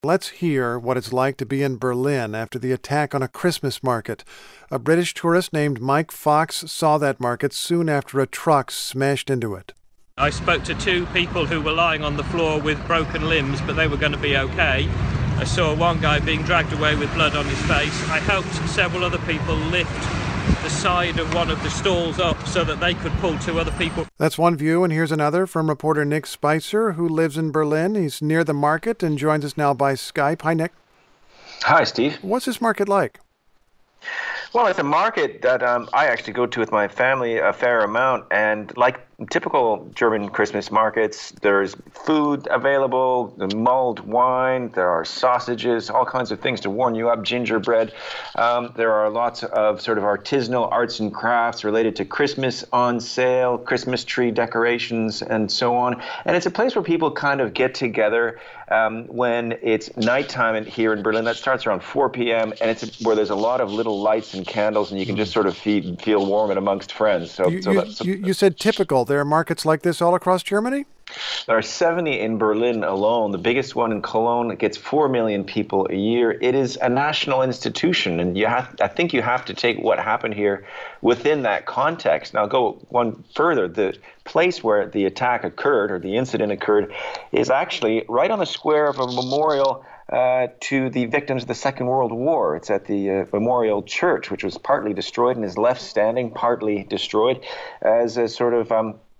Let's hear what it's like to be in Berlin after the attack on a Christmas market. A British tourist named Mike Fox saw that market soon after a truck smashed into it. I spoke to two people who were lying on the floor with broken limbs, but they were going to be okay. I saw one guy being dragged away with blood on his face. I helped several other people lift the side of one of the stalls up so that they could pull two other people. That's one view, and here's another from reporter Nick Spicer, who lives in Berlin. He's near the market and joins us now by Skype. Hi, Nick. Hi, Steve. What's this market like? Well, it's a market that I actually go to with my family a fair amount, and like typical German Christmas markets, there's food available, the mulled wine, there are sausages, all kinds of things to warm you up, gingerbread. There are lots of sort of artisanal arts and crafts related to Christmas on sale, Christmas tree decorations, and so on. And it's a place where people kind of get together when it's nighttime here in Berlin. That starts around 4 p.m., and it's where there's a lot of little lights and candles, and you can just sort of feel warm and amongst friends. You said typical. There are markets like this all across Germany? There are 70 in Berlin alone. The biggest one in Cologne gets 4 million people a year. It is a national institution, and I think you have to take what happened here within that context. Now, go one further. The place where the attack occurred, or the incident occurred, is actually right on the square of a memorial to the victims of the Second World War. It's at the Memorial Church, which was partly destroyed and is left standing, partly destroyed, as a sort of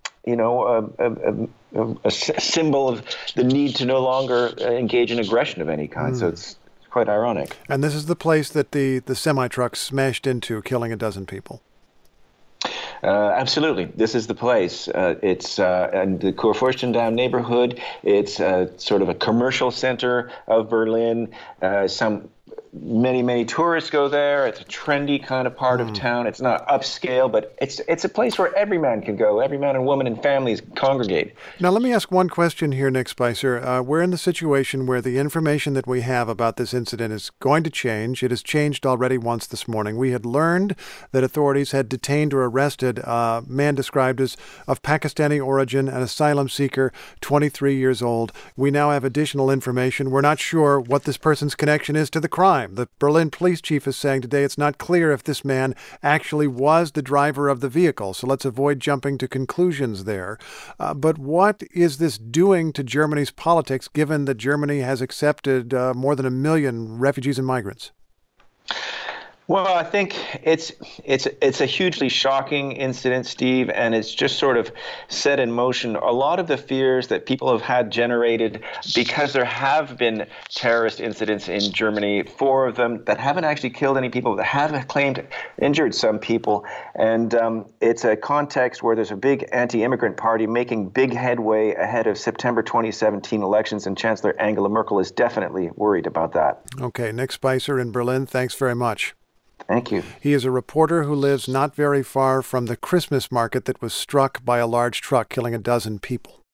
a symbol of the need to no longer engage in aggression of any kind. So it's quite ironic. And this is the place that the semi-truck smashed into, killing a dozen people. Absolutely. This is the place. It's in the Kurfürstendamm neighborhood. It's sort of a commercial center of Berlin. Many tourists go there. It's a trendy kind of part of town. It's not upscale, but it's a place where every man can go. Every man and woman and families congregate. Now, let me ask one question here, Nick Spicer. We're in the situation where the information that we have about this incident is going to change. It has changed already once this morning. We had learned that authorities had detained or arrested a man described as of Pakistani origin, an asylum seeker, 23 years old. We now have additional information. We're not sure what this person's connection is to the crime. The Berlin police chief is saying today it's not clear if this man actually was the driver of the vehicle, so let's avoid jumping to conclusions there. But what is this doing to Germany's politics, given that Germany has accepted more than 1 million refugees and migrants? Well, I think it's a hugely shocking incident, Steve, and it's just sort of set in motion a lot of the fears that people have had generated because there have been terrorist incidents in Germany, 4 of them that haven't actually killed any people, that have claimed injured some people. And it's a context where there's a big anti-immigrant party making big headway ahead of September 2017 elections, and Chancellor Angela Merkel is definitely worried about that. Okay, Nick Spicer in Berlin, thanks very much. Thank you. He is a reporter who lives not very far from the Christmas market that was struck by a large truck, killing a dozen people.